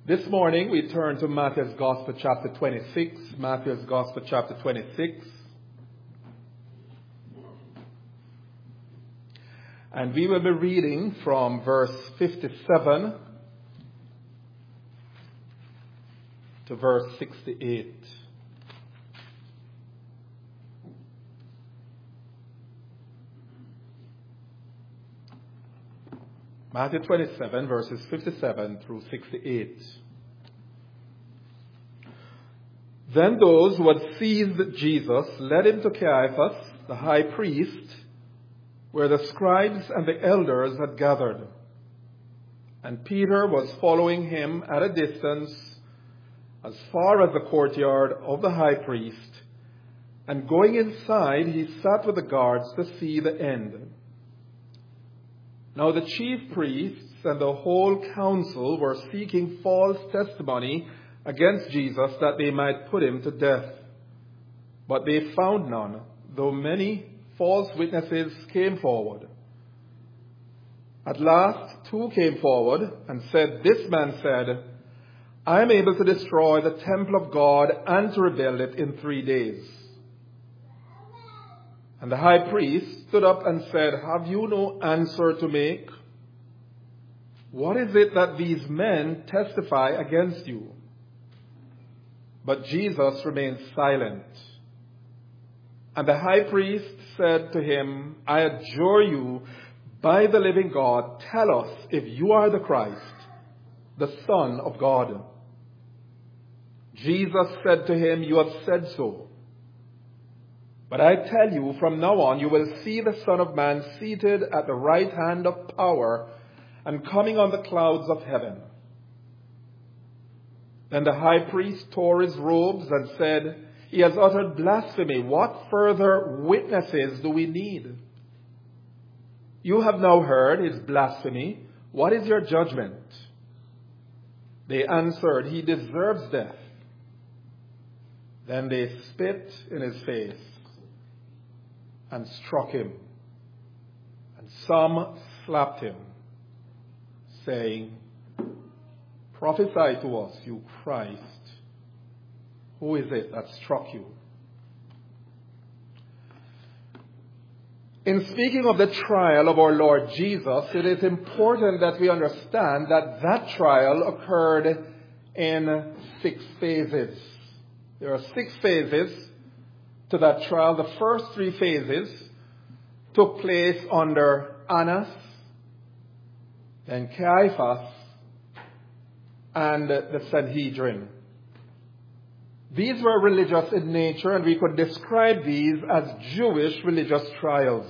This morning we turn to Matthew's Gospel chapter 26. Matthew's Gospel chapter 26. And we will be reading from verse 57 to verse 68. Matthew 27, verses 57 through 68. Then those who had seized Jesus led him to Caiaphas, the high priest, where the scribes and the elders had gathered. And Peter was following him at a distance as far as the courtyard of the high priest. And going inside, he sat with the guards to see the end. Now the chief priests and the whole council were seeking false testimony against Jesus that they might put him to death. But they found none, though many false witnesses came forward. At last, two came forward and said, "This man said, I am able to destroy the temple of God and to rebuild it in 3 days." And the high priest stood up and said, "Have you no answer to make? What is it that these men testify against you?" But Jesus remained silent. And the high priest said to him, "I adjure you by the living God, tell us if you are the Christ, the Son of God." Jesus said to him, "You have said so. But I tell you, from now on you will see the Son of Man seated at the right hand of power and coming on the clouds of heaven." Then the high priest tore his robes and said, "He has uttered blasphemy. What further witnesses do we need? You have now heard his blasphemy. What is your judgment?" They answered, "He deserves death." Then they spit in his face and struck him, and some slapped him, saying, "Prophesy to us, you Christ. Who is it that struck you?" In speaking of the trial of our Lord Jesus, it is important that we understand that that trial occurred in 6 phases. There are 6 phases to that trial. The first 3 phases took place under Annas, then Caiaphas, and the Sanhedrin. These were religious in nature, and we could describe these as Jewish religious trials.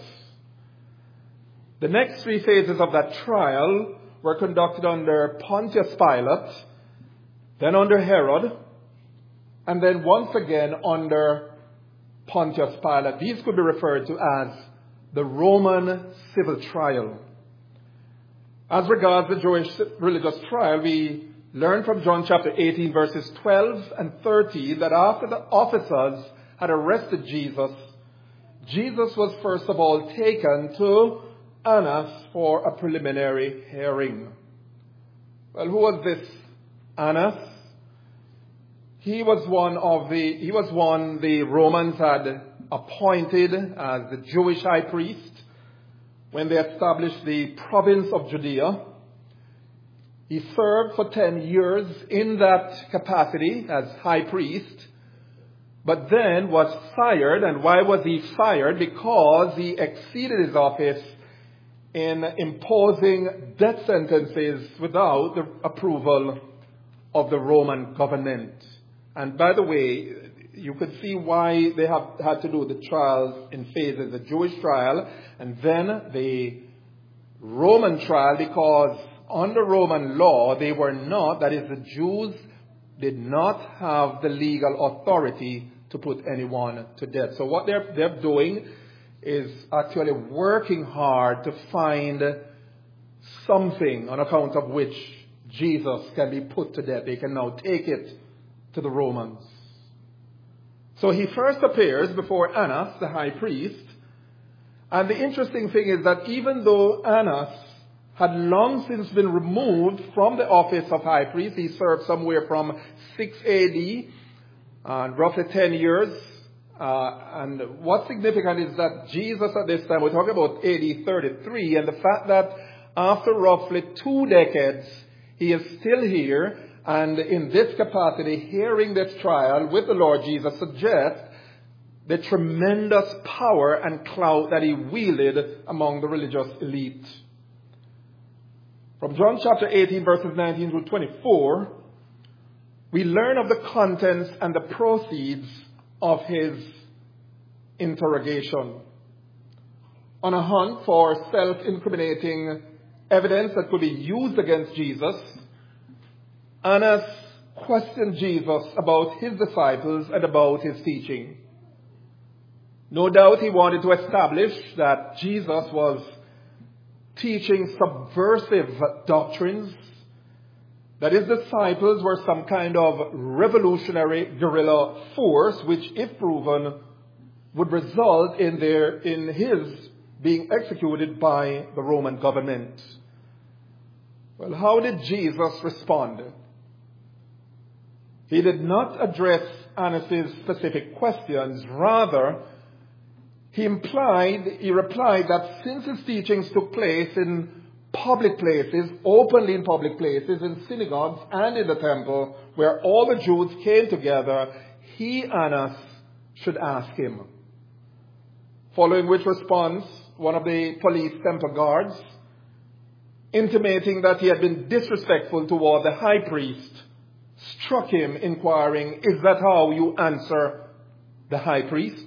The next 3 phases of that trial were conducted under Pontius Pilate, then under Herod, and then once again under Pontius Pilate. These could be referred to as the Roman civil trial. As regards the Jewish religious trial, we learn from John chapter 18 verses 12 and 13 that after the officers had arrested Jesus, Jesus was first of all taken to Annas for a preliminary hearing. Well, who was this Annas? He was one the Romans had appointed as the Jewish high priest when they established the province of Judea. He served for 10 years in that capacity as high priest, but then was fired. And why was he fired? Because he exceeded his office in imposing death sentences without the approval of the Roman government. And by the way, you could see why they have had to do the trials in phases, the Jewish trial and then the Roman trial, because under Roman law, they were not, that is, the Jews did not have the legal authority to put anyone to death. So what they're doing is actually working hard to find something on account of which Jesus can be put to death. They can now take it to the Romans. So he first appears before Annas, the high priest. And the interesting thing is that even though Annas had long since been removed from the office of high priest. He served somewhere from 6 AD, roughly 10 years. And what's significant is that Jesus at this time, we're talking about AD 33, and the fact that after roughly 2 decades, he is still here, and in this capacity, hearing this trial with the Lord Jesus suggests the tremendous power and clout that he wielded among the religious elite. From John chapter 18, verses 19 through 24, we learn of the contents and the proceeds of his interrogation. On a hunt for self-incriminating evidence that could be used against Jesus, Annas questioned Jesus about his disciples and about his teaching. No doubt he wanted to establish that Jesus was teaching subversive doctrines, that his disciples were some kind of revolutionary guerrilla force, which, if proven, would result in his being executed by the Roman government. Well, how did Jesus respond? He did not address Annas' specific questions. Rather, he replied that since his teachings took place in public places, openly in public places, in synagogues and in the temple, where all the Jews came together, he, Annas, should ask him. Following which response, one of the police temple guards, intimating that he had been disrespectful toward the high priest, struck him, inquiring, "Is that how you answer the high priest?"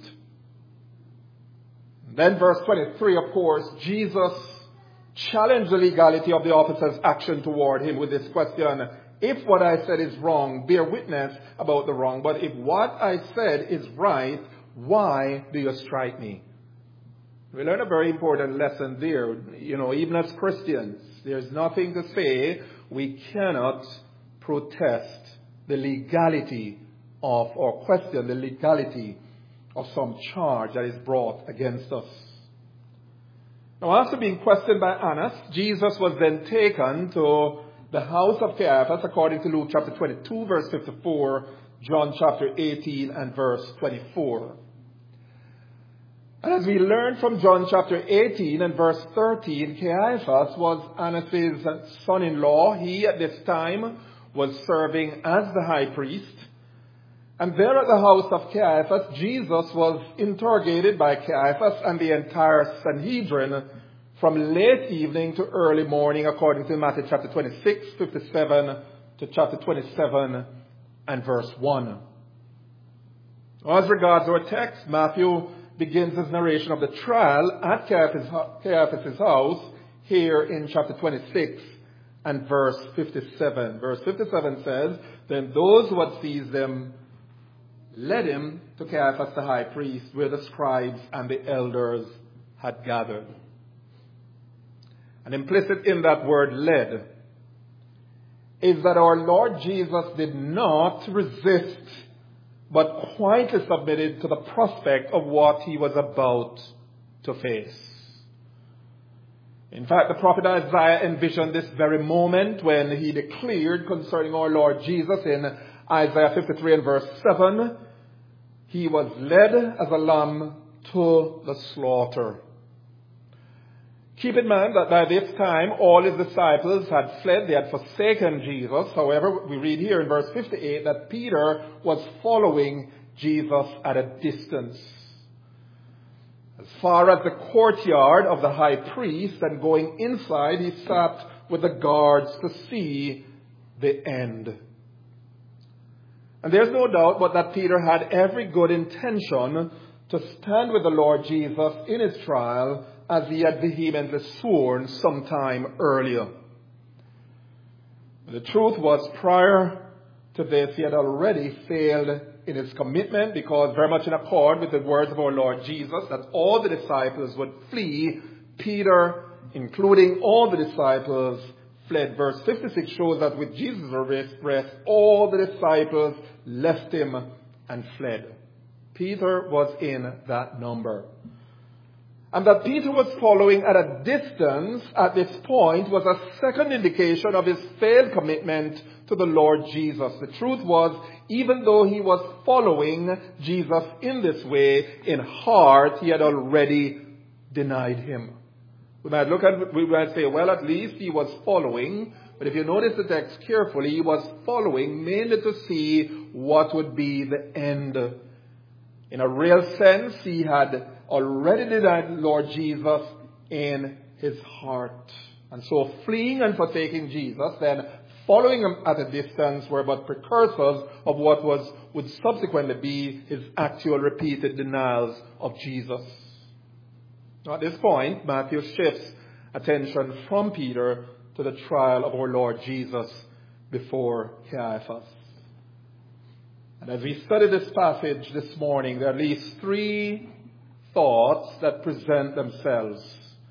Then verse 23, of course, Jesus challenged the legality of the officer's action toward him with this question: "If what I said is wrong, bear witness about the wrong. But if what I said is right, why do you strike me?" We learn a very important lesson there. Even as Christians, there's nothing to say we cannot protest the legality of, or question the legality of some charge that is brought against us. Now, after being questioned by Annas, Jesus was then taken to the house of Caiaphas, according to Luke chapter 22, verse 54, John chapter 18, and verse 24. And as we learn from John chapter 18 and verse 13, Caiaphas was Annas' son-in-law. He, at this time, was serving as the high priest. And there at the house of Caiaphas, Jesus was interrogated by Caiaphas and the entire Sanhedrin from late evening to early morning, according to Matthew chapter 26, 57 to chapter 27 and verse 1. As regards our text, Matthew begins his narration of the trial at Caiaphas' house here in chapter 26 and verse 57. Verse 57 says, "Then those who had seized him led him to Caiaphas the high priest, where the scribes and the elders had gathered." And implicit in that word "led" is that our Lord Jesus did not resist, but quietly submitted to the prospect of what he was about to face. In fact, the prophet Isaiah envisioned this very moment when he declared concerning our Lord Jesus in Isaiah 53 and verse 7, "He was led as a lamb to the slaughter." Keep in mind that by this time, all his disciples had fled. They had forsaken Jesus. However, we read here in verse 58 that Peter was following Jesus at a distance. As far as the courtyard of the high priest, and going inside, he sat with the guards to see the end. And there's no doubt but that Peter had every good intention to stand with the Lord Jesus in his trial, as he had vehemently sworn some time earlier. The truth was, prior to this, he had already failed in his commitment, because very much in accord with the words of our Lord Jesus, that all the disciples would flee, Peter, including all the disciples, fled. Verse 56 shows that with Jesus' arrest, all the disciples left him and fled. Peter was in that number. And that Peter was following at a distance at this point was a second indication of his failed commitment to the Lord Jesus. The truth was, even though he was following Jesus in this way, in heart, he had already denied him. We might say, well, at least he was following. But if you notice the text carefully, he was following mainly to see what would be the end. In a real sense, he had already denied Lord Jesus in his heart. And so fleeing and forsaking Jesus, then following him at a distance, were but precursors of what would subsequently be his actual repeated denials of Jesus. Now, at this point, Matthew shifts attention from Peter to the trial of our Lord Jesus before Caiaphas. And as we study this passage this morning, there are at least three thoughts that present themselves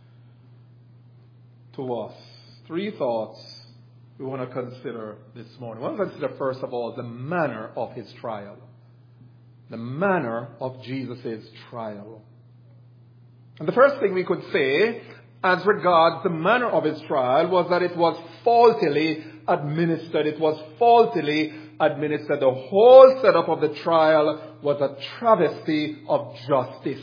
to us. Three thoughts we want to consider this morning. We want to consider, first of all, the manner of his trial. The manner of Jesus' trial. And the first thing we could say as regards the manner of his trial was that it was faultily administered. It was faultily administered. The whole setup of the trial was a travesty of justice.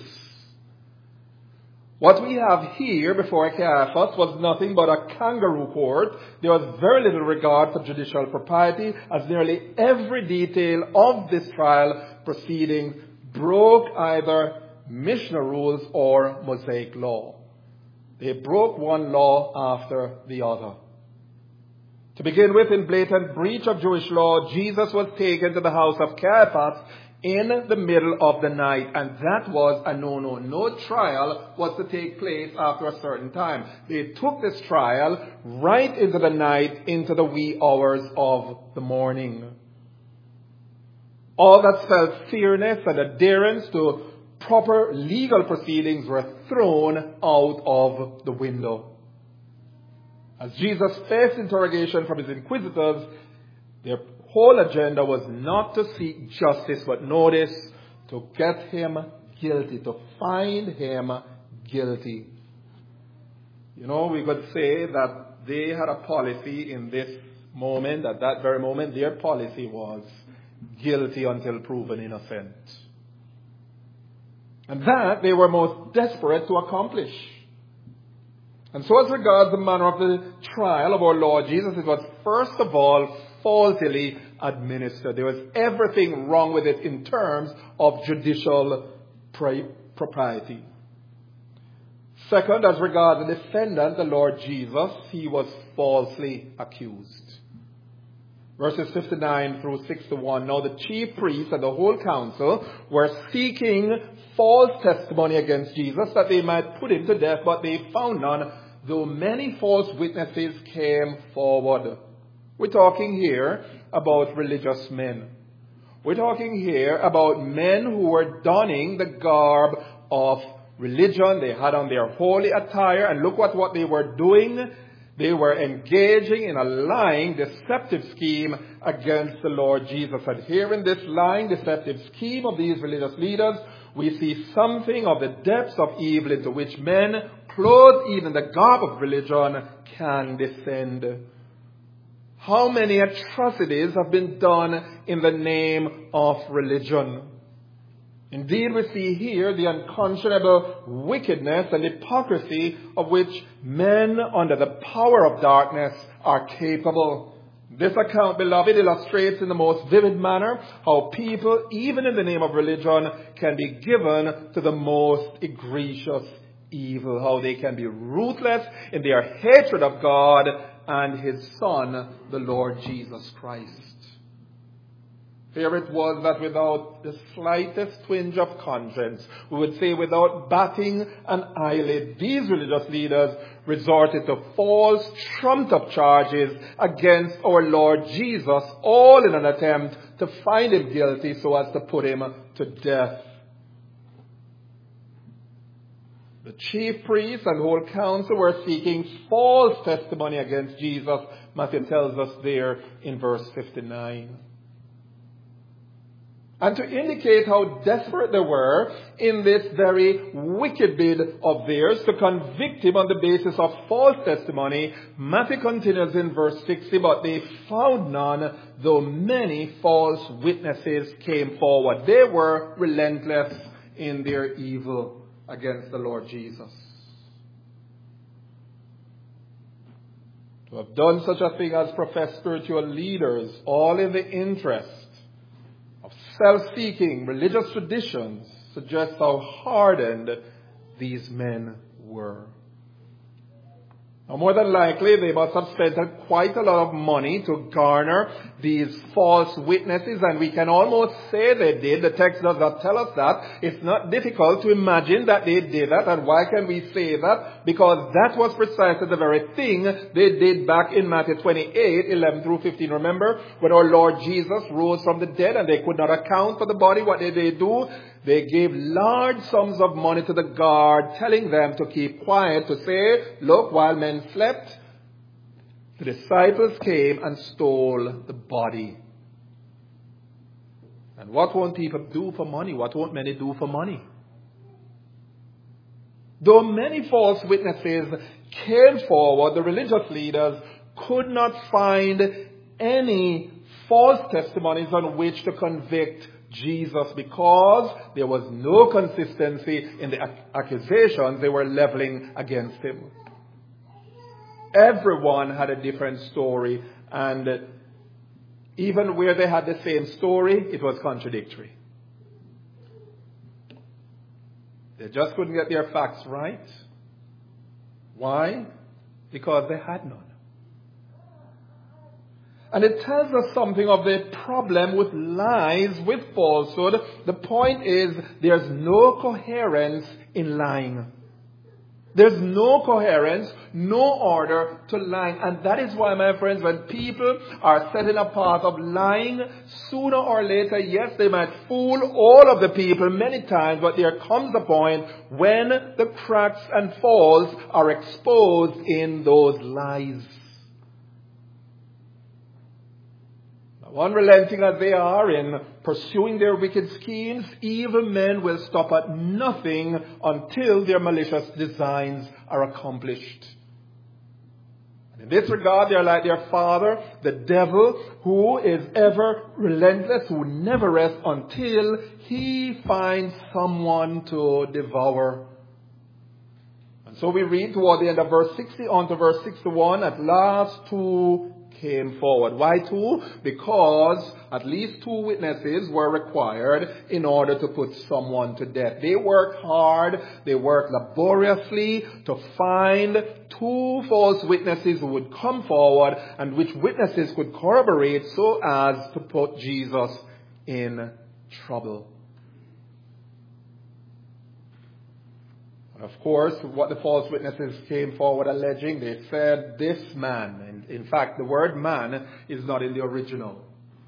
What we have here before Caiaphas was nothing but a kangaroo court. There was very little regard for judicial propriety, as nearly every detail of this trial proceeding broke either Mishnah rules or Mosaic law. They broke one law after the other. To begin with, in blatant breach of Jewish law, Jesus was taken to the house of Caiaphas in the middle of the night, and that was a no-no. No trial was to take place after a certain time. They took this trial right into the night, into the wee hours of the morning. All that felt fairness and adherence to proper legal proceedings were thrown out of the window. As Jesus faced interrogation from his inquisitors, their whole agenda was not to seek justice, but notice, to get him guilty, to find him guilty. You know, we could say that they had a policy in this moment, at that very moment. Their policy was guilty until proven innocent. And that they were most desperate to accomplish. And so as regards the manner of the trial of our Lord Jesus, it was first of all faultily administered. There was everything wrong with it in terms of judicial propriety. Second, as regards the defendant, the Lord Jesus, he was falsely accused. Verses 59 through 61. Now the chief priests and the whole council were seeking false testimony against Jesus that they might put him to death, but they found none, though many false witnesses came forward. We're talking here about religious men. We're talking here about men who were donning the garb of religion. They had on their holy attire, and look at what they were doing. They were engaging in a lying, deceptive scheme against the Lord Jesus. And here in this lying, deceptive scheme of these religious leaders, we see something of the depths of evil into which men, clothed even in the garb of religion, can descend. How many atrocities have been done in the name of religion? Indeed, we see here the unconscionable wickedness and hypocrisy of which men under the power of darkness are capable. This account, beloved, illustrates in the most vivid manner how people, even in the name of religion, can be given to the most egregious evil. How they can be ruthless in their hatred of God and His Son, the Lord Jesus Christ. Here it was that without the slightest twinge of conscience, we would say without batting an eyelid, these religious leaders resorted to false, trumped-up charges against our Lord Jesus, all in an attempt to find him guilty so as to put him to death. The chief priests and whole council were seeking false testimony against Jesus. Matthew tells us there in verse 59. And to indicate how desperate they were in this very wicked bid of theirs to convict him on the basis of false testimony, Matthew continues in verse 60, but they found none, though many false witnesses came forward. They were relentless in their evil against the Lord Jesus. To have done such a thing as profess spiritual leaders, all in the interest of self-seeking religious traditions, suggests how hardened these men were. Now, more than likely, they must have spent quite a lot of money to garner these false witnesses, and we can almost say they did. The text does not tell us that. It's not difficult to imagine that they did that, and why can we say that? Because that was precisely the very thing they did back in Matthew 28, 11 through 15. Remember, when our Lord Jesus rose from the dead and they could not account for the body, what did they do? They gave large sums of money to the guard, telling them to keep quiet, to say, look, while men slept, the disciples came and stole the body. And what won't people do for money? What won't many do for money? Though many false witnesses came forward, the religious leaders could not find any false testimonies on which to convict Jesus, because there was no consistency in the accusations they were leveling against him. Everyone had a different story, and even where they had the same story, it was contradictory. They just couldn't get their facts right. Why? Because they had none. And it tells us something of the problem with lies, with falsehood. The point is, there's no coherence in lying. There's no coherence, no order to lying. And that is why, my friends, when people are set in a path of lying, sooner or later, yes, they might fool all of the people many times, but there comes a point when the cracks and faults are exposed in those lies. Unrelenting as they are in pursuing their wicked schemes, evil men will stop at nothing until their malicious designs are accomplished. And in this regard, they are like their father, the devil, who is ever relentless, who never rests until he finds someone to devour. And so we read toward the end of verse 60 on to verse 61, at last two came forward. Why two? Because at least two witnesses were required in order to put someone to death. They worked hard, they worked laboriously to find two false witnesses who would come forward and which witnesses could corroborate so as to put Jesus in trouble. Of course, what the false witnesses came forward alleging, they said, this man. And in fact, the word man is not in the original.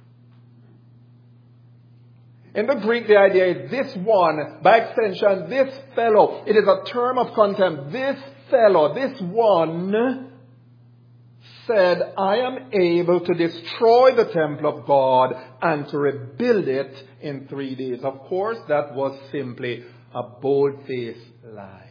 In the Greek, the idea is this one, by extension, this fellow. It is a term of contempt. This fellow, this one, said, I am able to destroy the temple of God and to rebuild it in 3 days. Of course, that was simply a bold-faced lie.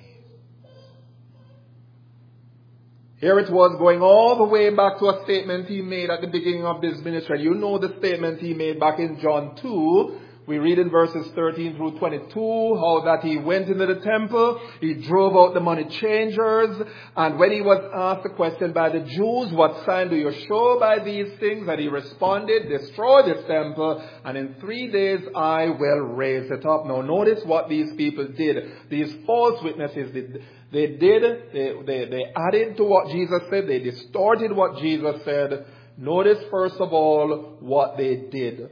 Here it was going all the way back to a statement he made at the beginning of this ministry. You know the statement he made back in John 2. We read in verses 13 through 22 how that he went into the temple, he drove out the money changers, and when he was asked the question by the Jews, what sign do you show by these things? And he responded, destroy this temple, and in 3 days I will raise it up. Now notice what these people did. These false witnesses did. They added to what Jesus said. They distorted what Jesus said. Notice first of all what they did.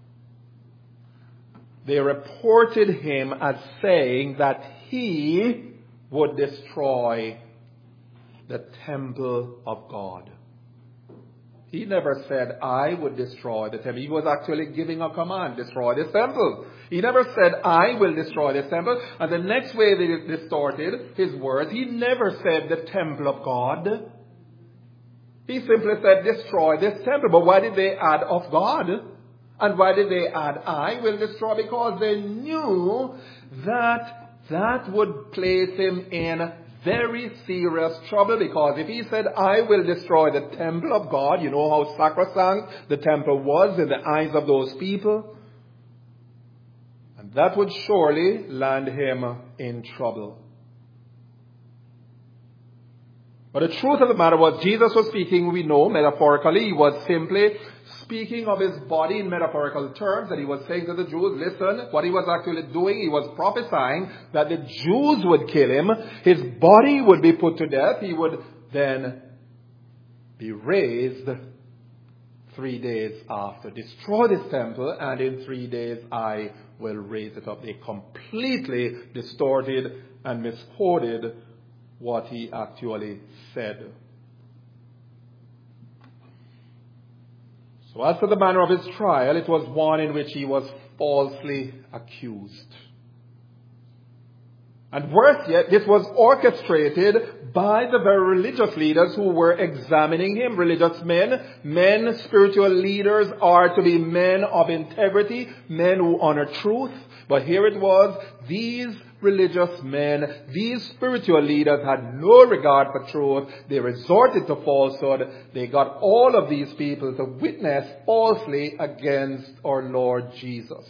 They reported him as saying that he would destroy the temple of God. He never said, I would destroy the temple. He was actually giving a command, destroy this temple. He never said, I will destroy this temple. And the next way they distorted his words, he never said the temple of God. He simply said, destroy this temple. But why did they add of God? And why did they add I will destroy? Because they knew that that would place him in very serious trouble, because if he said, I will destroy the temple of God, you know how sacrosanct the temple was in the eyes of those people, and that would surely land him in trouble. But the truth of the matter was, Jesus was speaking, we know, metaphorically. He was simply speaking of his body in metaphorical terms, that he was saying to the Jews, listen, what he was actually doing, he was prophesying that the Jews would kill him, his body would be put to death, he would then be raised 3 days after. Destroy this temple, and in 3 days I will raise it up. They completely distorted and misquoted what he actually said. So as to the manner of his trial, it was one in which he was falsely accused. And worse yet, this was orchestrated by the very religious leaders who were examining him. Religious men, spiritual leaders are to be men of integrity, men who honor truth. But here it was, these religious men, these spiritual leaders had no regard for truth. They resorted to falsehood. They got all of these people to witness falsely against our Lord Jesus.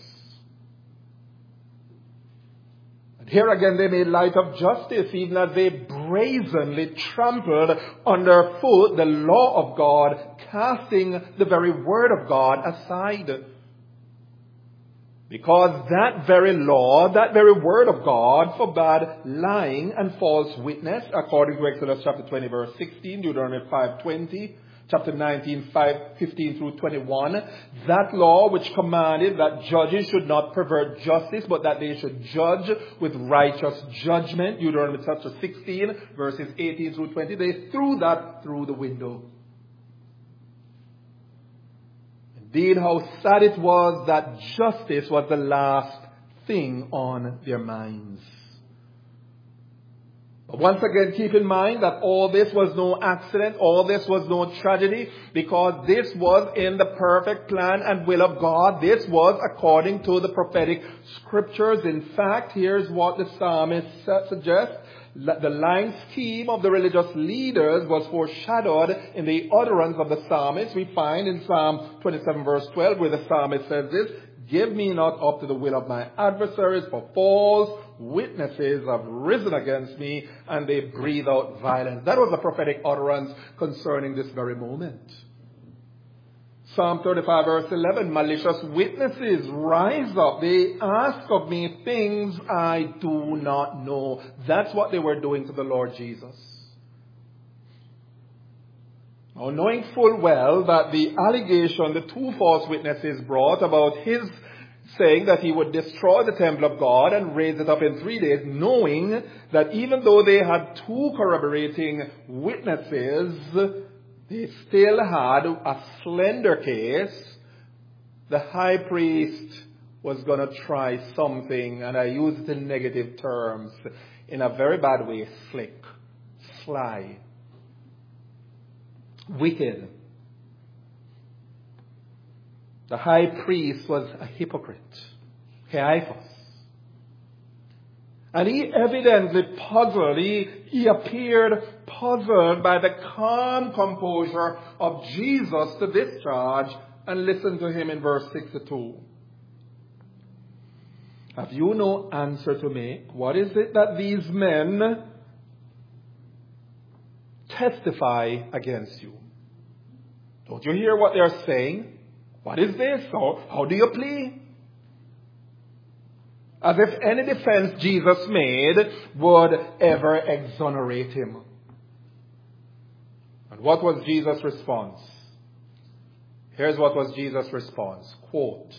And here again they made light of justice, even as they brazenly trampled underfoot the law of God, casting the very word of God aside. Because that very law, that very word of God forbade lying and false witness, according to Exodus chapter 20 verse 16, Deuteronomy 5:20, chapter 19, 15 through 21. That law which commanded that judges should not pervert justice, but that they should judge with righteous judgment, Deuteronomy chapter 16, verses 18 through 20. They threw that through the window. Indeed, how sad it was that justice was the last thing on their minds. But once again, keep in mind that all this was no accident, all this was no tragedy, because this was in the perfect plan and will of God. This was according to the prophetic scriptures. In fact, here's what the psalmist suggests. The lying scheme of the religious leaders was foreshadowed in the utterance of the psalmist. We find in Psalm 27 verse 12 where the psalmist says this, give me not up to the will of my adversaries, for false witnesses have risen against me, and they breathe out violence. That was the prophetic utterance concerning this very moment. Psalm 35 verse 11, malicious witnesses rise up. They ask of me things I do not know. That's what they were doing to the Lord Jesus. Now, knowing full well that the allegation the two false witnesses brought about his saying that he would destroy the temple of God and raise it up in 3 days, knowing that even though they had two corroborating witnesses, they still had a slender case. The high priest was going to try something, and I use it in negative terms, in a very bad way, slick, sly, wicked. The high priest was a hypocrite, Caiaphas. And he evidently puzzled, he appeared puzzled by the calm composure of Jesus to this charge, and listen to him in verse 62. Have you no answer to make? What is it that these men testify against you? Don't you hear what they're saying? What is this? How do you plead? As if any defense Jesus made would ever exonerate him. And what was Jesus' response? Here's what was Jesus' response. Quote.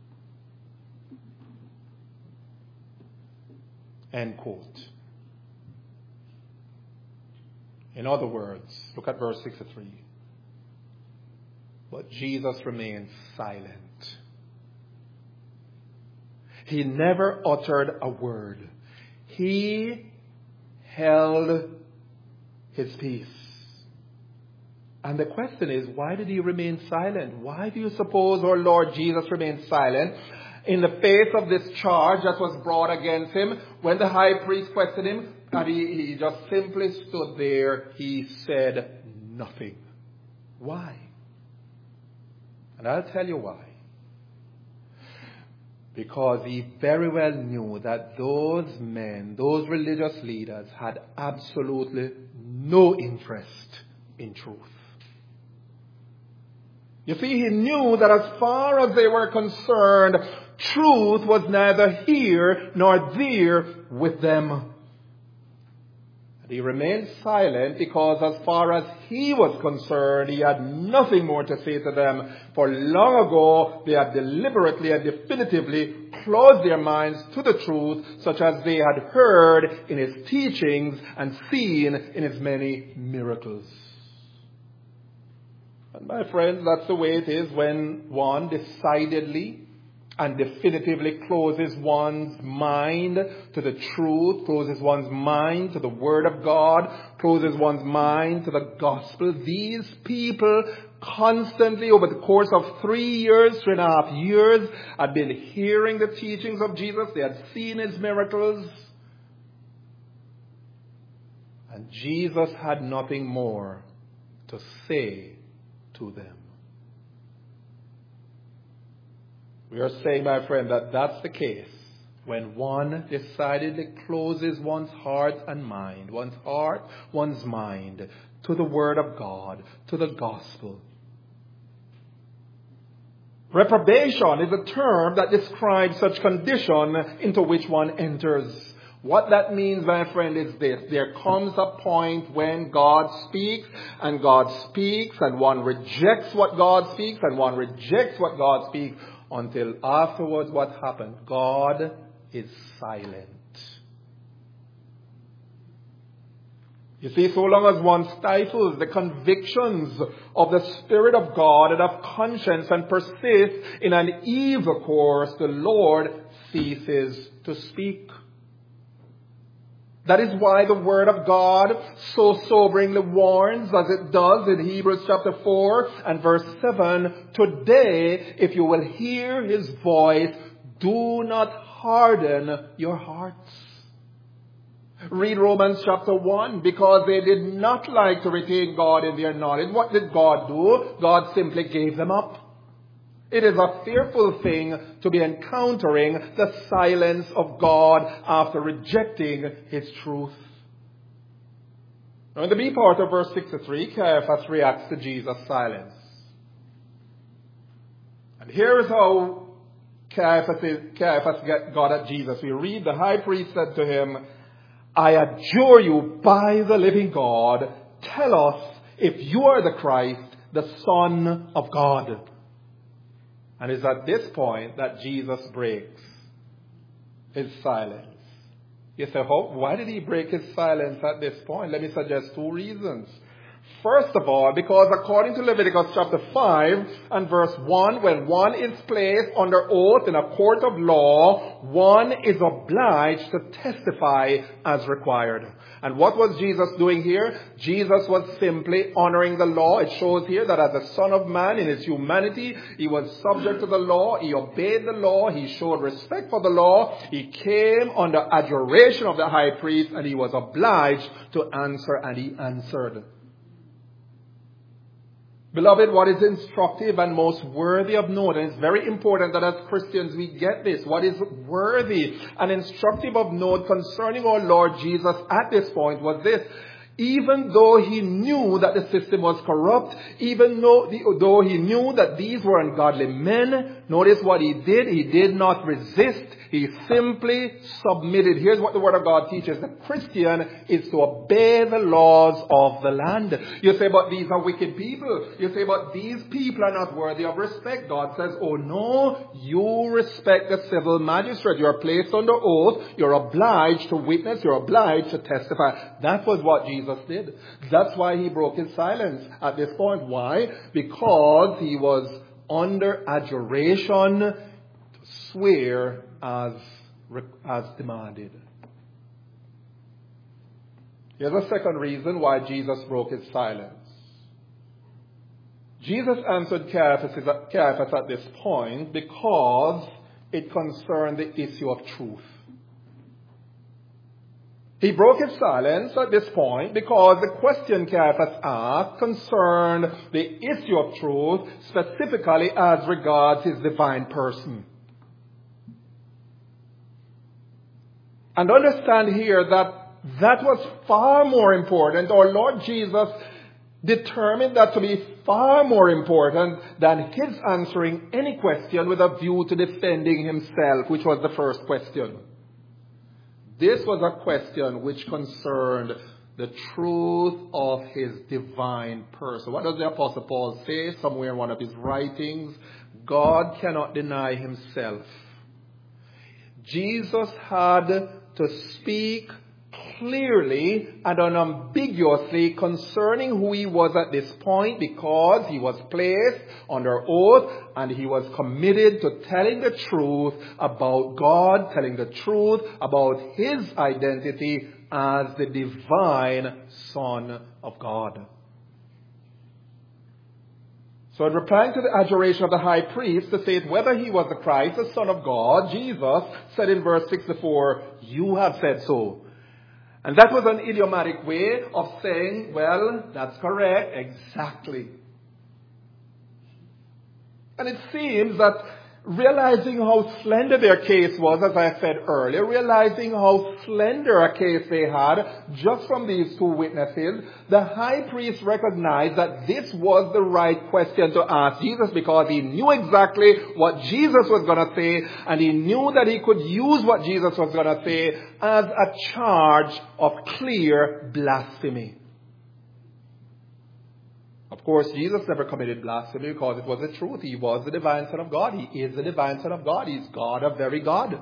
End quote. In other words, look at verse 63. But Jesus remained silent. He never uttered a word. He held his peace. And the question is, why did he remain silent? Why do you suppose our Lord Jesus remained silent in the face of this charge that was brought against him? When the high priest questioned him, and he just simply stood there, he said nothing. Why? And I'll tell you why. Because he very well knew that those men, those religious leaders, had absolutely no interest in truth. You see, he knew that as far as they were concerned, truth was neither here nor there with them. And he remained silent because as far as he was concerned, he had nothing more to say to them. For long ago, they had deliberately and definitively closed their minds to the truth, such as they had heard in his teachings and seen in his many miracles. And my friends, that's the way it is when one decidedly and definitively closes one's mind to the truth, closes one's mind to the Word of God, closes one's mind to the gospel. These people constantly, over the course of 3 years, 3.5 years, had been hearing the teachings of Jesus. They had seen his miracles. And Jesus had nothing more to say to them. We are saying, my friend, that that's the case when one decidedly closes one's heart and mind, one's mind to the Word of God, to the gospel. Reprobation is a term that describes such condition into which one enters. What that means, my friend, is this. There comes a point when God speaks, and one rejects what God speaks, and one rejects what God speaks, until afterwards what happens? God is silent. You see, so long as one stifles the convictions of the Spirit of God and of conscience and persists in an evil course, the Lord ceases to speak. That is why the Word of God so soberingly warns, as it does in Hebrews chapter 4 and verse 7, today, if you will hear his voice, do not harden your hearts. Read Romans chapter 1, because they did not like to retain God in their knowledge. What did God do? God simply gave them up. It is a fearful thing to be encountering the silence of God after rejecting his truth. Now in the B part of verse 63, Caiaphas reacts to Jesus' silence. And here is how Caiaphas got at Jesus. We read, the high priest said to him, I adjure you by the living God, tell us if you are the Christ, the Son of God. And it's at this point that Jesus breaks his silence. You say, why did he break his silence at this point? Let me suggest 2 reasons. First of all, because according to Leviticus chapter 5 and verse 1, when one is placed under oath in a court of law, one is obliged to testify as required. And what was Jesus doing here? Jesus was simply honoring the law. It shows here that as a Son of Man in his humanity, he was subject to the law. He obeyed the law. He showed respect for the law. He came under adjuration of the high priest, and he was obliged to answer, and he answered. Beloved, what is instructive and most worthy of note, and it's very important that as Christians we get this, what is worthy and instructive of note concerning our Lord Jesus at this point was this. Even though he knew that the system was corrupt, even though he knew that these were ungodly men, notice what he did. He did not resist. He simply submitted. Here's what the Word of God teaches. The Christian is to obey the laws of the land. You say, but these are wicked people. You say, but these people are not worthy of respect. God says, oh no, you respect the civil magistrate. You're placed under oath. You're obliged to witness. You're obliged to testify. That was what Jesus did. That's why he broke his silence at this point. Why? Because he was under adjuration to swear as demanded. Here's a second reason why Jesus broke his silence. Jesus answered Caiaphas at this point because it concerned the issue of truth. He broke his silence at this point because the question Caiaphas asked concerned the issue of truth, specifically as regards his divine person. And understand here that was far more important. Our Lord Jesus determined that to be far more important than his answering any question with a view to defending himself, which was the first question. This was a question which concerned the truth of his divine person. What does the Apostle Paul say somewhere in one of his writings? God cannot deny himself. Jesus had to speak clearly and unambiguously concerning who he was at this point, because he was placed under oath and he was committed to telling the truth about God, telling the truth about his identity as the divine Son of God. So in replying to the adjuration of the high priest to state whether he was the Christ, the Son of God, Jesus said in verse 64, "You have said so." And that was an idiomatic way of saying, well, that's correct, exactly. And it seems that realizing how slender their case was, as I said earlier, realizing how slender a case they had just from these two witnesses, the high priest recognized that this was the right question to ask Jesus, because he knew exactly what Jesus was going to say, and he knew that he could use what Jesus was going to say as a charge of clear blasphemy. Of course, Jesus never committed blasphemy because it was the truth. He was the divine Son of God. He is the divine Son of God. He's God of very God.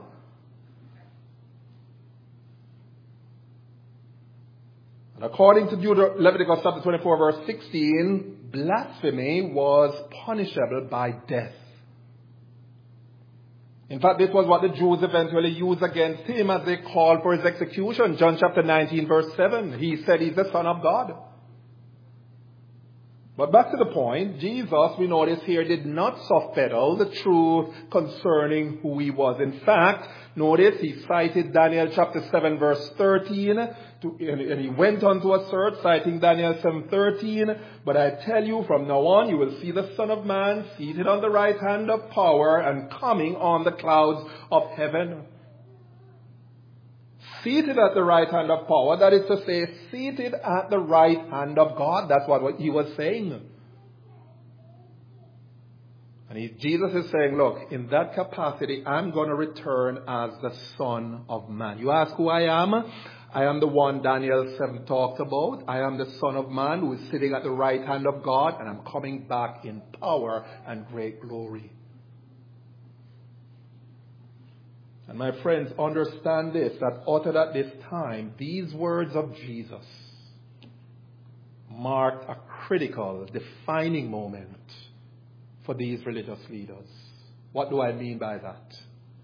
And according to Leviticus chapter 24, verse 16, blasphemy was punishable by death. In fact, this was what the Jews eventually used against him as they called for his execution. John chapter 19, verse 7. He said he's the Son of God. But back to the point, Jesus, we notice here, did not soft pedal the truth concerning who he was. In fact, notice he cited Daniel chapter 7 verse 13, and he went on to assert, citing Daniel 7:13, "But I tell you, from now on you will see the Son of Man seated on the right hand of power and coming on the clouds of heaven." Seated at the right hand of power, that is to say, seated at the right hand of God. That's what he was saying. And Jesus is saying, look, in that capacity, I'm going to return as the Son of Man. You ask who I am? I am the one Daniel 7 talked about. I am the Son of Man who is sitting at the right hand of God, and I'm coming back in power and great glory. And my friends, understand this, that uttered at this time, these words of Jesus marked a critical, defining moment for these religious leaders. What do I mean by that?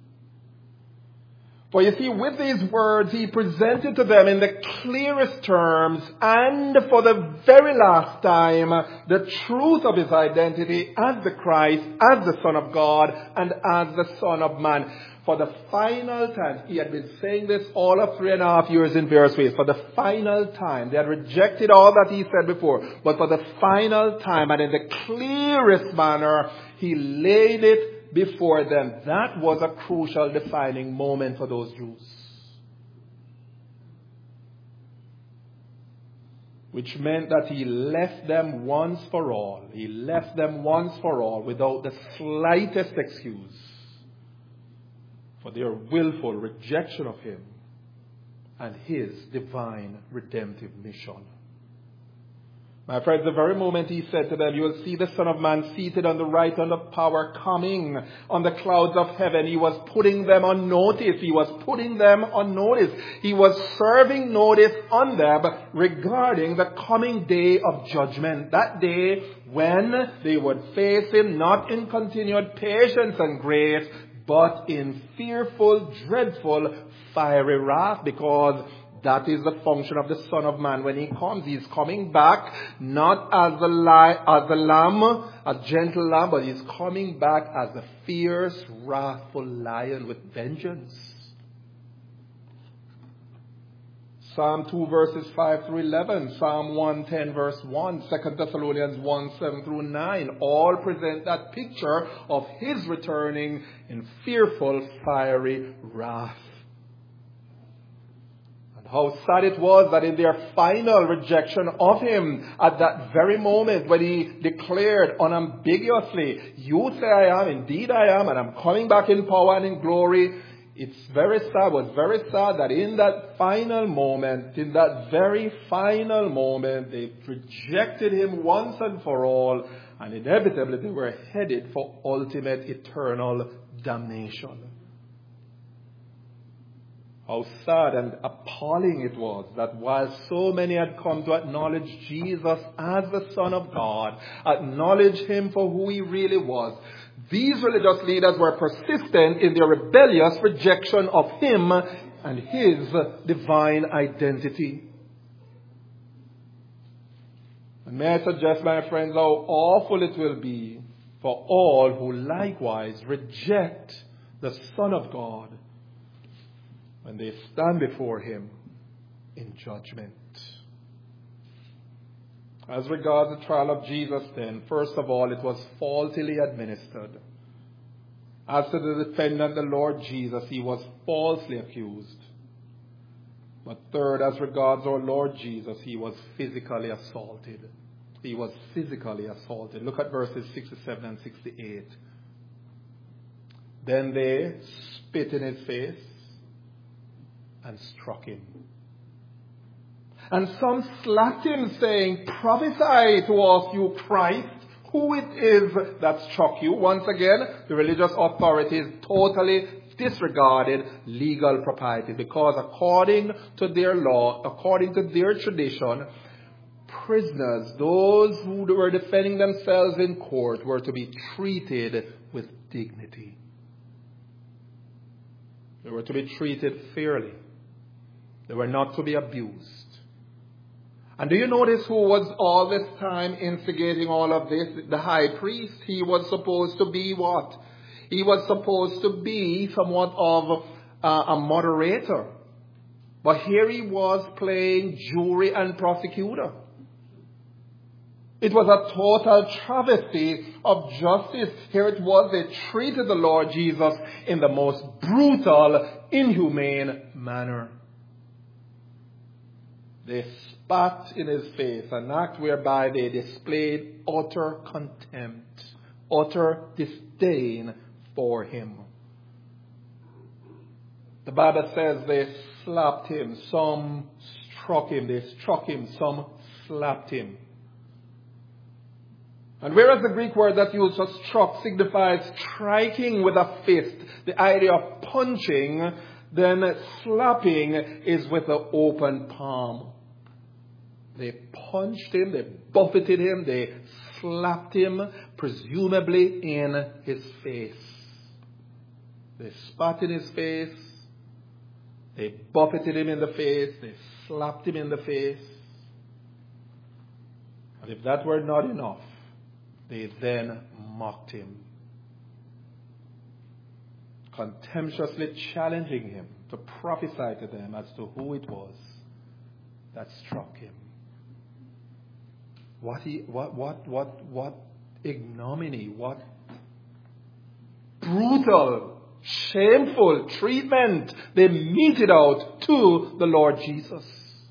For you see, with these words, he presented to them in the clearest terms and for the very last time the truth of his identity as the Christ, as the Son of God, and as the Son of Man. For the final time, he had been saying this all of 3.5 years in various ways. For the final time, they had rejected all that he said before. But for the final time, and in the clearest manner, he laid it before them. That was a crucial defining moment for those Jews. Which meant that he left them once for all. He left them once for all without the slightest excuse for their willful rejection of him and his divine redemptive mission. My friends, the very moment he said to them, you will see the Son of Man seated on the right hand of power coming on the clouds of heaven, he was putting them on notice. He was putting them on notice. He was serving notice on them regarding the coming day of judgment. That day when they would face him not in continued patience and grace, but in fearful, dreadful, fiery wrath, because that is the function of the Son of Man when he comes. He's coming back not as a lamb, a gentle lamb, but he's coming back as a fierce, wrathful lion with vengeance. Psalm 2 verses 5 through 11, Psalm 110 verse 1, 2 Thessalonians 1, 7 through 9, all present that picture of his returning in fearful, fiery wrath. And how sad it was that in their final rejection of him, at that very moment when he declared unambiguously, you say I am, indeed I am, and I'm coming back in power and in glory. It's very sad, was very sad that in that final moment, in that very final moment, they rejected him once and for all, and inevitably they were headed for ultimate eternal damnation. How sad and appalling it was that while so many had come to acknowledge Jesus as the Son of God, acknowledge him for who he really was, these religious leaders were persistent in their rebellious rejection of him and his divine identity. And may I suggest, my friends, how awful it will be for all who likewise reject the Son of God when they stand before him in judgment. As regards the trial of Jesus then, first of all, it was faultily administered. As to the defendant, the Lord Jesus, he was falsely accused. But third, as regards our Lord Jesus, he was physically assaulted. He was physically assaulted. Look at verses 67 and 68. Then they spit in his face and struck him. And some slapped him, saying, prophesy to us, you Christ, who it is that struck you. Once again, the religious authorities totally disregarded legal propriety, because according to their law, according to their tradition, prisoners, those who were defending themselves in court, were to be treated with dignity. They were to be treated fairly. They were not to be abused. And do you notice who was all this time instigating all of this? The high priest. He was supposed to be what? He was supposed to be somewhat of a moderator. But here he was playing jury and prosecutor. It was a total travesty of justice. Here it was, they treated the Lord Jesus in the most brutal, inhumane manner. They spat in his face, an act whereby they displayed utter contempt, utter disdain for him. The Bible says they slapped him, some struck him, they struck him, some slapped him. And whereas the Greek word that used for struck signifies striking with a fist, the idea of punching, then slapping is with the open palm. They punched him, they buffeted him, they slapped him, presumably in his face. They spat in his face, they buffeted him in the face, they slapped him in the face. And if that were not enough, they then mocked him, contemptuously challenging him to prophesy to them as to who it was that struck him. What ignominy, what brutal, shameful treatment they meted out to the Lord Jesus.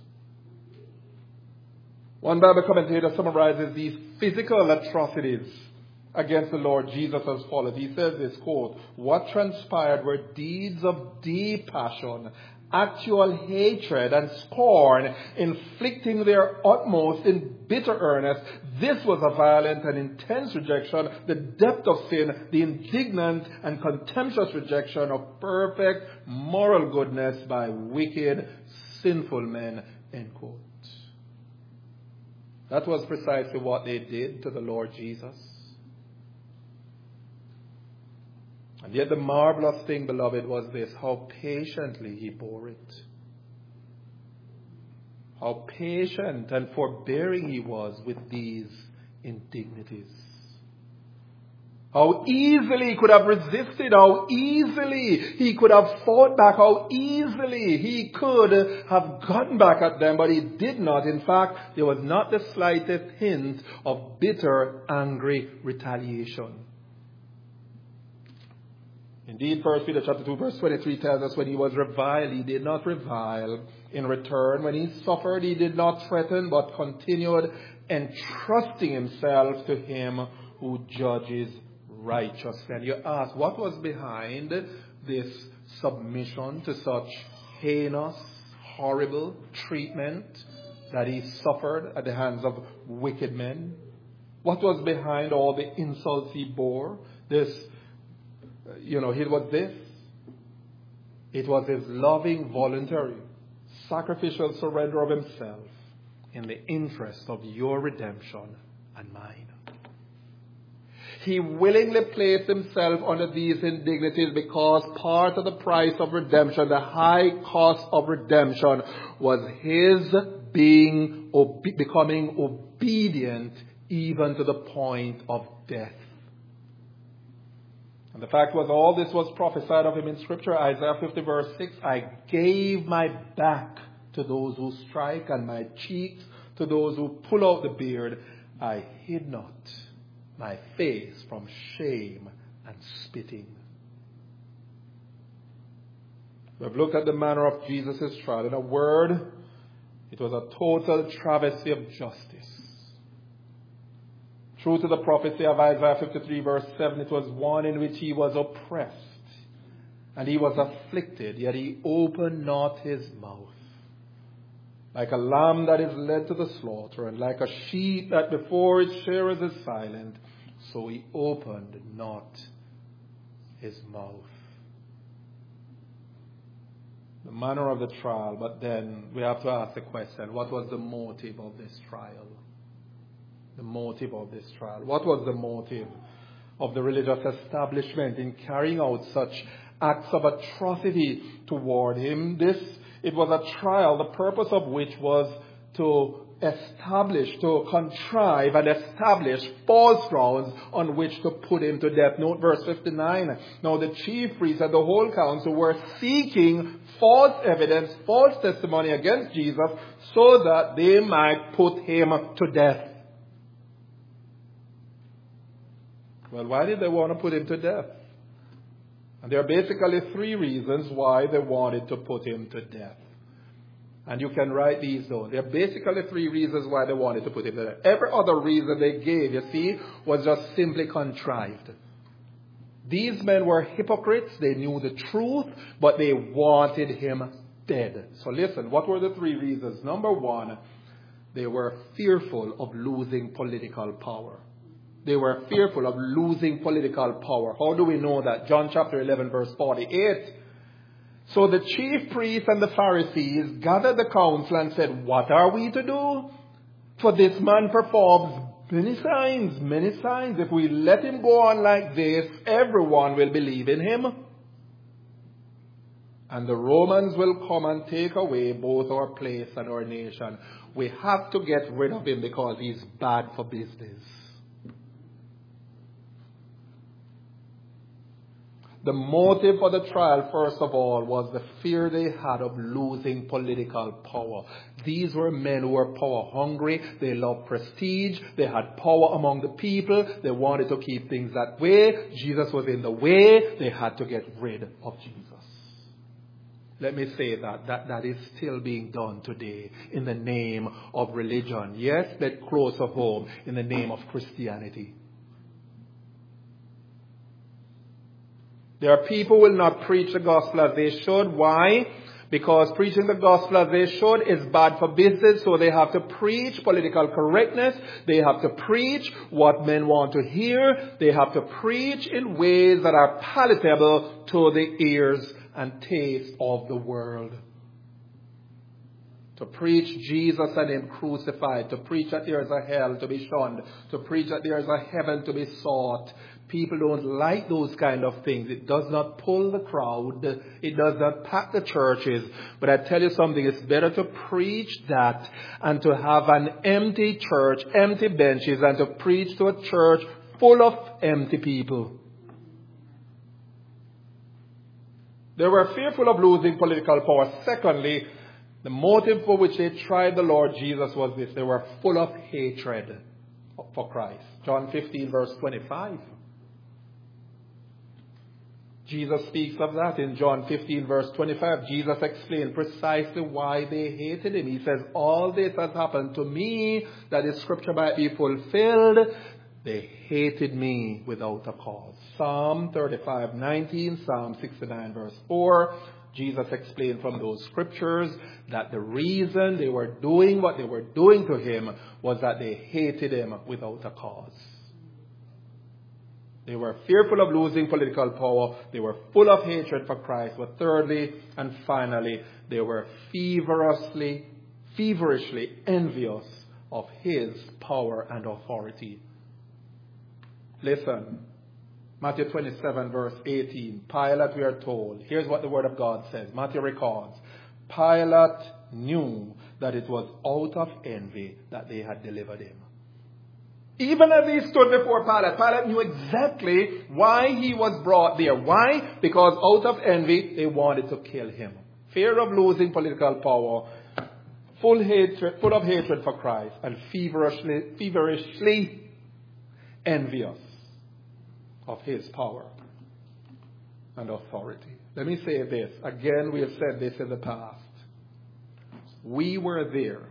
One Bible commentator summarizes these physical atrocities against the Lord Jesus as follows. He says this, quote, what transpired were deeds of deep passion, actual hatred and scorn, inflicting their utmost in bitter earnest. This was a violent and intense rejection, the depth of sin, the indignant and contemptuous rejection of perfect moral goodness by wicked, sinful men, end quote. That was precisely what they did to the Lord Jesus. And yet the marvelous thing, beloved, was this, how patiently he bore it. how patient and forbearing he was with these indignities. How easily he could have resisted, how easily he could have fought back, how easily he could have gotten back at them, but he did not. In fact, there was not the slightest hint of bitter, angry retaliation. Indeed, 1 Peter chapter 2 verse 23 tells us when he was reviled, he did not revile in return. When he suffered, he did not threaten, but continued entrusting himself to him who judges righteously. And you ask, what was behind this submission to such heinous, horrible treatment that he suffered at the hands of wicked men? What was behind all the insults he bore? It was his loving, voluntary, sacrificial surrender of himself in the interest of your redemption and mine. He willingly placed himself under these indignities because part of the price of redemption, the high cost of redemption, was his becoming obedient even to the point of death. And the fact was, all this was prophesied of him in Scripture. Isaiah 50 verse 6, I gave my back to those who strike and my cheeks to those who pull out the beard. I hid not my face from shame and spitting. We've looked at the manner of Jesus' trial. In a word, it was a total travesty of justice. True to the prophecy of Isaiah 53 verse 7, it was one in which he was oppressed and he was afflicted, yet he opened not his mouth. Like a lamb that is led to the slaughter, and like a sheep that before its shearers is silent, so he opened not his mouth. The manner of the trial, but then we have to ask the question, what was the motive of this trial? The motive of this trial. What was the motive of the religious establishment in carrying out such acts of atrocity toward him? It was a trial, the purpose of which was to contrive and establish false grounds on which to put him to death. Note verse 59. Now the chief priests and the whole council were seeking false evidence, false testimony against Jesus so that they might put him to death. Well, why did they want to put him to death? And there are basically three reasons why they wanted to put him to death. And you can write these down. There are basically three reasons why they wanted to put him to death. Every other reason they gave, you see, was just simply contrived. These men were hypocrites. They knew the truth, but they wanted him dead. So listen, what were the three reasons? Number one, they were fearful of losing political power. They were fearful of losing political power. How do we know that? John chapter 11 verse 48. So the chief priests and the Pharisees gathered the council and said, what are we to do? For this man performs many signs. If we let him go on like this, everyone will believe in him. And the Romans will come and take away both our place and our nation. We have to get rid of him because he's bad for business. The motive for the trial, first of all, was the fear they had of losing political power. These were men who were power hungry. They loved prestige. They had power among the people. They wanted to keep things that way. Jesus was in the way. They had to get rid of Jesus. Let me say that is still being done today in the name of religion. Yes, but closer home, in the name of Christianity. There are people who will not preach the gospel as they should. Why? Because preaching the gospel as they should is bad for business, so they have to preach political correctness. They have to preach what men want to hear. They have to preach in ways that are palatable to the ears and taste of the world. To preach Jesus and Him crucified. To preach that there is a hell to be shunned. To preach that there is a heaven to be sought. People don't like those kind of things. It does not pull the crowd. It does not pack the churches. But I tell you something, it's better to preach that and to have an empty church, empty benches, and to preach to a church full of empty people. They were fearful of losing political power. Secondly, the motive for which they tried the Lord Jesus was this. They were full of hatred for Christ. John 15 verse 25. Jesus speaks of that in John 15 verse 25. Jesus explained precisely why they hated Him. He says, all this has happened to me that the scripture might be fulfilled. They hated me without a cause. Psalm 35:19, Psalm 69 verse 4. Jesus explained from those scriptures that the reason they were doing what they were doing to Him was that they hated Him without a cause. They were fearful of losing political power. They were full of hatred for Christ. But thirdly and finally, they were feverishly envious of His power and authority. Listen, Matthew 27 verse 18. Pilate, we are told. Here's what the Word of God says. Matthew records. Pilate knew that it was out of envy that they had delivered Him. Even as He stood before Pilate, Pilate knew exactly why He was brought there. Why? Because out of envy, they wanted to kill Him. Fear of losing political power, full of hatred for Christ, and feverishly envious of His power and authority. Let me say this. Again, we have said this in the past. We were there.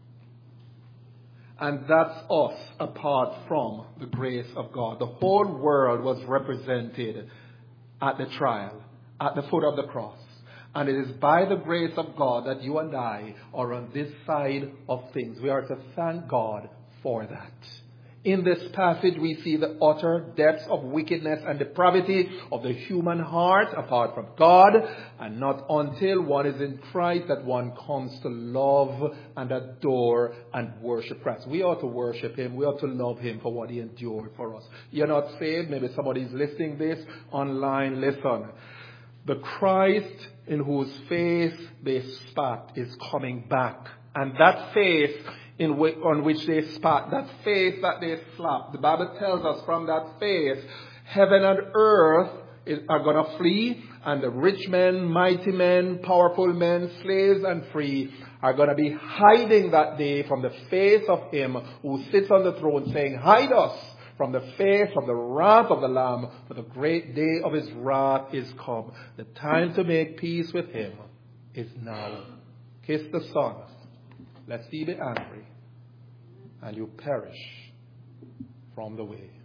And that's us apart from the grace of God. The whole world was represented at the trial, at the foot of the cross. And it is by the grace of God that you and I are on this side of things. We are to thank God for that. In this passage, we see the utter depths of wickedness and depravity of the human heart apart from God. And not until one is in Christ that one comes to love and adore and worship Christ. We ought to worship Him. We ought to love Him for what He endured for us. You're not saved. Maybe somebody's listening this online. Listen. The Christ in whose face they spat is coming back. And that face on which they spat, that face that they slapped, the Bible tells us from that face, heaven and earth are going to flee, and the rich men, mighty men, powerful men, slaves and free are going to be hiding that day from the face of Him who sits on the throne, saying, hide us from the face of the wrath of the Lamb, for the great day of His wrath is come. The time to make peace with Him is now. Kiss the Son, lest He be angry and you perish from the way.